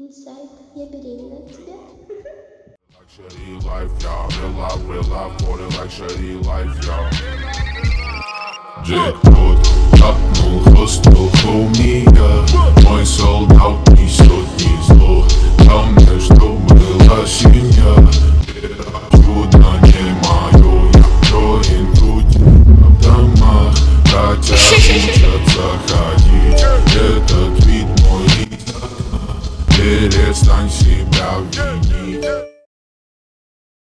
Инсайд, я беременна от тебя. Luxury life, y'all. Real life, for the luxury life, y'all. Джекпот, капнул, хостел, хоумига. Мой солдат несет ни зло. Главное, что мы